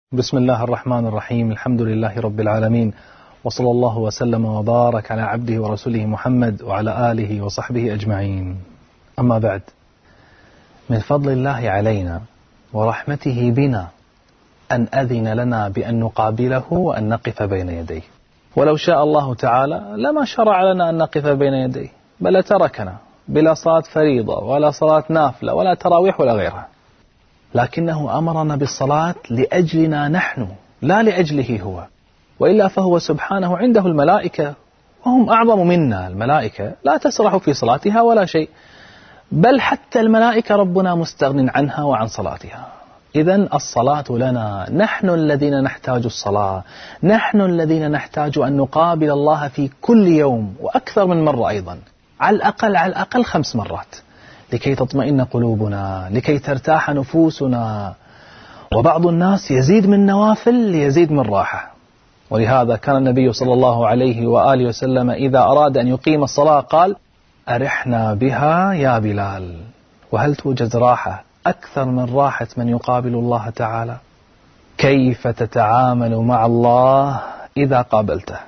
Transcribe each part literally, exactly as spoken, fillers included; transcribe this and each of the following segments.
بسم الله الرحمن الرحيم. الحمد لله رب العالمين، وصلى الله وسلم وبارك على عبده ورسوله محمد وعلى آله وصحبه أجمعين. أما بعد، من فضل الله علينا ورحمته بنا أن أذن لنا بأن نقابله وأن نقف بين يديه، ولو شاء الله تعالى لما شرع لنا أن نقف بين يديه، بل تركنا بلا صلاة فريضة ولا صلاة نافلة ولا تراويح ولا غيرها، لكنه أمرنا بالصلاة لأجلنا نحن لا لأجله هو، وإلا فهو سبحانه عنده الملائكة وهم أعظم منا. الملائكة لا تسرح في صلاتها ولا شيء، بل حتى الملائكة ربنا مستغن عنها وعن صلاتها. إذن الصلاة لنا، نحن الذين نحتاج الصلاة، نحن الذين نحتاج أن نقابل الله في كل يوم وأكثر من مرة أيضا، على الأقل على الأقل خمس مرات، لكي تطمئن قلوبنا، لكي ترتاح نفوسنا. وبعض الناس يزيد من نوافل ليزيد من راحة، ولهذا كان النبي صلى الله عليه وآله وسلم إذا أراد أن يقيم الصلاة قال: أرحنا بها يا بلال. وهل توجد راحة أكثر من راحة من يقابل الله تعالى؟ كيف تتعامل مع الله إذا قابلته؟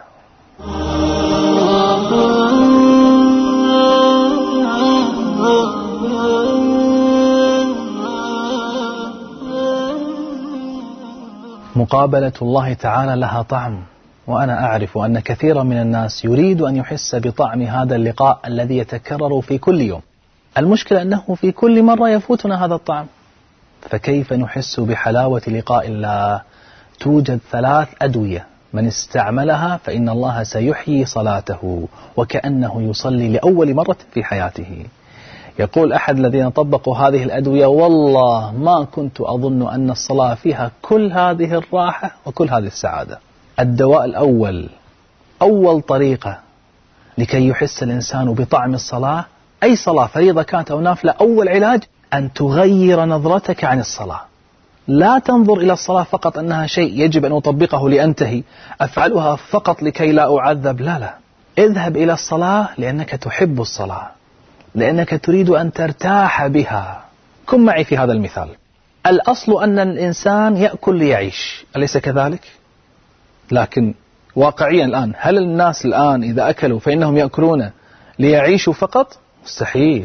مقابلة الله تعالى لها طعم، وأنا أعرف أن كثيرا من الناس يريد أن يحس بطعم هذا اللقاء الذي يتكرر في كل يوم. المشكلة أنه في كل مرة يفوتنا هذا الطعم، فكيف نحس بحلاوة لقاء الله؟ توجد ثلاث أدوية من استعملها فإن الله سيحيي صلاته وكأنه يصلي لأول مرة في حياته. يقول أحد الذين طبقوا هذه الأدوية: والله ما كنت أظن أن الصلاة فيها كل هذه الراحة وكل هذه السعادة. الدواء الأول، أول طريقة لكي يحس الإنسان بطعم الصلاة، أي صلاة فريضة كانت أو نافلة، أول علاج أن تغير نظرتك عن الصلاة. لا تنظر إلى الصلاة فقط أنها شيء يجب أن أطبقه لأنتهي، أفعلها فقط لكي لا أعذب. لا لا، اذهب إلى الصلاة لأنك تحب الصلاة، لأنك تريد أن ترتاح بها. كن معي في هذا المثال. الأصل أن الإنسان يأكل ليعيش، أليس كذلك؟ لكن واقعيا الآن، هل الناس الآن إذا أكلوا فإنهم يأكلون ليعيشوا فقط؟ مستحيل.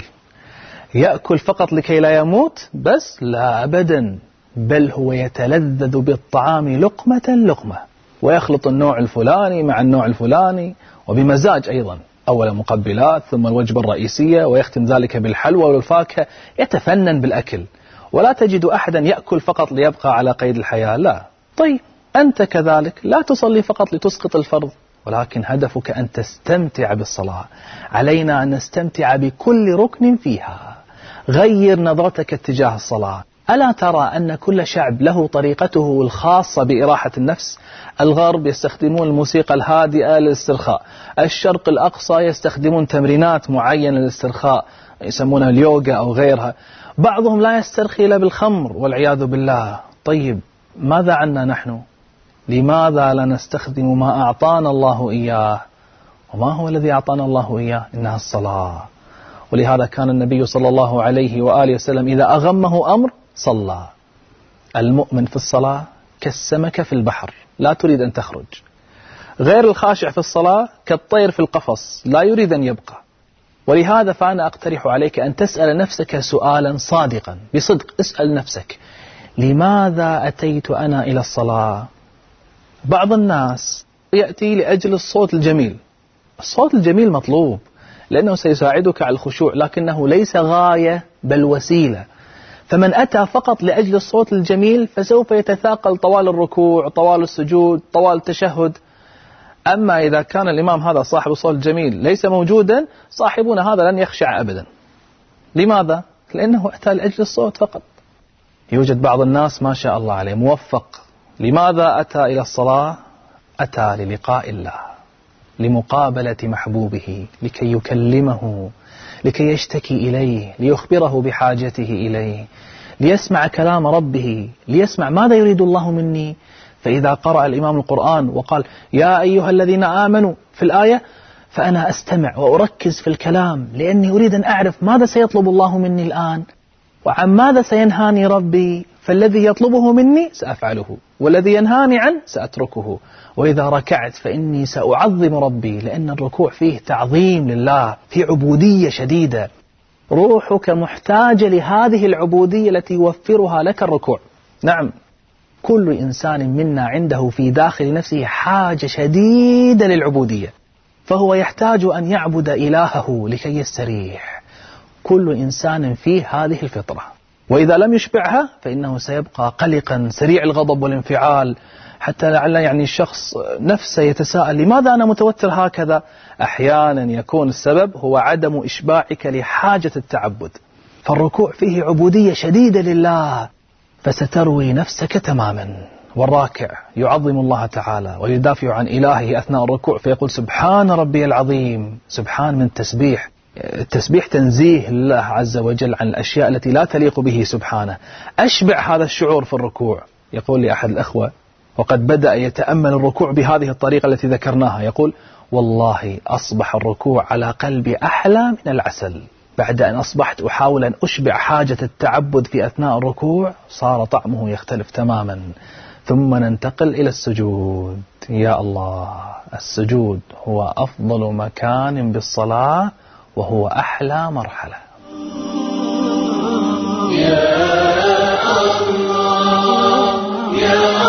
يأكل فقط لكي لا يموت؟ بس لا أبدا، بل هو يتلذذ بالطعام لقمة لقمة، ويخلط النوع الفلاني مع النوع الفلاني، وبمزاج أيضا، أولا مقبلات ثم الوجبة الرئيسية، ويختم ذلك بالحلوى والفاكهة. يتفنن بالأكل، ولا تجد أحدا يأكل فقط ليبقى على قيد الحياة. لا. طيب أنت كذلك، لا تصلي فقط لتسقط الفرض، ولكن هدفك أن تستمتع بالصلاة. علينا أن نستمتع بكل ركن فيها. غير نظرتك اتجاه الصلاة. ألا ترى أن كل شعب له طريقته الخاصة بإراحة النفس؟ الغرب يستخدمون الموسيقى الهادئة للاسترخاء، الشرق الأقصى يستخدمون تمرينات معينة للاسترخاء يسمونها اليوغا أو غيرها، بعضهم لا يسترخي إلا بالخمر والعياذ بالله. طيب ماذا عنا نحن؟ لماذا لا نستخدم ما أعطانا الله إياه؟ وما هو الذي أعطانا الله إياه؟ إنها الصلاة. ولهذا كان النبي صلى الله عليه وآله وسلم إذا أغمه أمر صلى. المؤمن في الصلاة كالسمكة في البحر، لا تريد أن تخرج. غير الخاشع في الصلاة كالطير في القفص، لا يريد أن يبقى. ولهذا فأنا أقترح عليك أن تسأل نفسك سؤالا صادقا بصدق. اسأل نفسك: لماذا أتيت أنا إلى الصلاة؟ بعض الناس يأتي لأجل الصوت الجميل. الصوت الجميل مطلوب لأنه سيساعدك على الخشوع، لكنه ليس غاية بل وسيلة. فمن أتى فقط لأجل الصوت الجميل فسوف يتثاقل طوال الركوع، طوال السجود، طوال التشهد. أما إذا كان الإمام هذا صاحب الصوت الجميل ليس موجودا، صاحبنا هذا لن يخشع أبدا. لماذا؟ لأنه أتى لأجل الصوت فقط. يوجد بعض الناس ما شاء الله عليه موفق. لماذا أتى إلى الصلاة؟ أتى للقاء الله، لمقابلة محبوبه، لكي يكلمه، لكي يشتكي إليه، ليخبره بحاجته إليه، ليسمع كلام ربه، ليسمع ماذا يريد الله مني. فإذا قرأ الإمام القرآن وقال: يا أيها الذين آمنوا في الآية، فأنا أستمع وأركز في الكلام، لأني أريد أن أعرف ماذا سيطلب الله مني الآن، وعن ماذا سينهاني ربي. فالذي يطلبه مني سأفعله، والذي ينهاني عنه سأتركه. وإذا ركعت فإني سأعظم ربي، لأن الركوع فيه تعظيم لله، فيه عبودية شديدة. روحك محتاجة لهذه العبودية التي يوفرها لك الركوع. نعم، كل إنسان منا عنده في داخل نفسه حاجة شديدة للعبودية، فهو يحتاج أن يعبد إلهه لكي يستريح. كل إنسان فيه هذه الفطرة، وإذا لم يشبعها فإنه سيبقى قلقا سريع الغضب والانفعال، حتى لعل يعني الشخص نفسه يتساءل لماذا أنا متوتر هكذا. أحيانا يكون السبب هو عدم إشباعك لحاجة التعبد. فالركوع فيه عبودية شديدة لله، فستروي نفسك تماما. والراكع يعظم الله تعالى ويدافع عن إلهه أثناء الركوع، فيقول سبحان ربي العظيم. سبحان من تسبيح، التسبيح تنزيه الله عز وجل عن الأشياء التي لا تليق به سبحانه. أشبع هذا الشعور في الركوع. يقول لي أحد الأخوة وقد بدأ يتأمل الركوع بهذه الطريقة التي ذكرناها، يقول والله أصبح الركوع على قلبي أحلى من العسل. بعد أن أصبحت أحاول أن أشبع حاجة التعبد في أثناء الركوع صار طعمه يختلف تماما. ثم ننتقل إلى السجود. يا الله، السجود هو أفضل مكان بالصلاة، وهو أحلى مرحلة. يا الله يا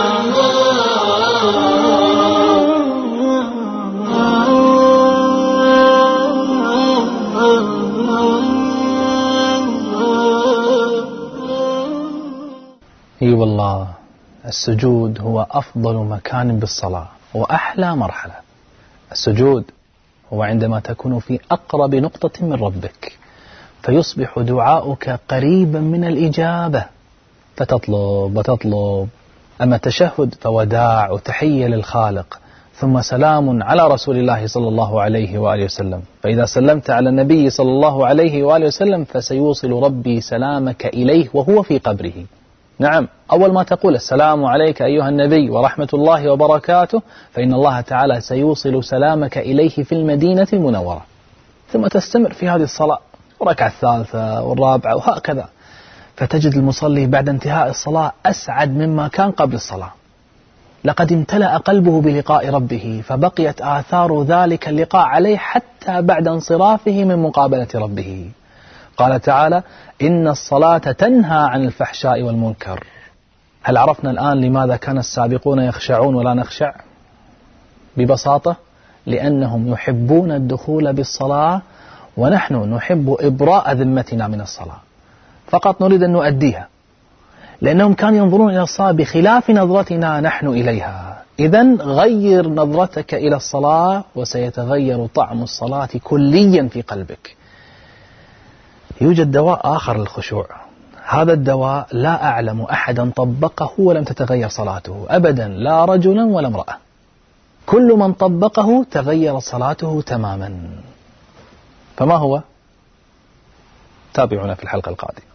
اي والله، السجود هو أفضل مكان بالصلاة وأحلى مرحلة. السجود هو عندما تكون في أقرب نقطة من ربك، فيصبح دعاؤك قريبا من الإجابة، فتطلب وتطلب. أما التشهد فوداع وتحية للخالق، ثم سلام على رسول الله صلى الله عليه وآله وسلم. فإذا سلمت على النبي صلى الله عليه وآله وسلم فسيوصل ربي سلامك إليه وهو في قبره. نعم، أول ما تقول السلام عليك أيها النبي ورحمة الله وبركاته، فإن الله تعالى سيوصل سلامك إليه في المدينة المنورة. ثم تستمر في هذه الصلاة، وركعة الثالثة والرابعة وهكذا، فتجد المصلي بعد انتهاء الصلاة أسعد مما كان قبل الصلاة. لقد امتلأ قلبه بلقاء ربه، فبقيت آثار ذلك اللقاء عليه حتى بعد انصرافه من مقابلة ربه. قال تعالى إن الصلاة تنهى عن الفحشاء والمنكر. هل عرفنا الآن لماذا كان السابقون يخشعون ولا نخشع؟ ببساطة لأنهم يحبون الدخول بالصلاة، ونحن نحب إبراء ذمتنا من الصلاة، فقط نريد أن نؤديها، لأنهم كانوا ينظرون إلى الصلاة بخلاف نظرتنا نحن إليها. إذن غير نظرتك إلى الصلاة وسيتغير طعم الصلاة كليا في قلبك. يوجد دواء آخر للخشوع، هذا الدواء لا أعلم أحدا طبقه ولم تتغير صلاته أبدا، لا رجلا ولا امرأة. كل من طبقه تغير صلاته تماما. فما هو؟ تابعونا في الحلقة القادمة.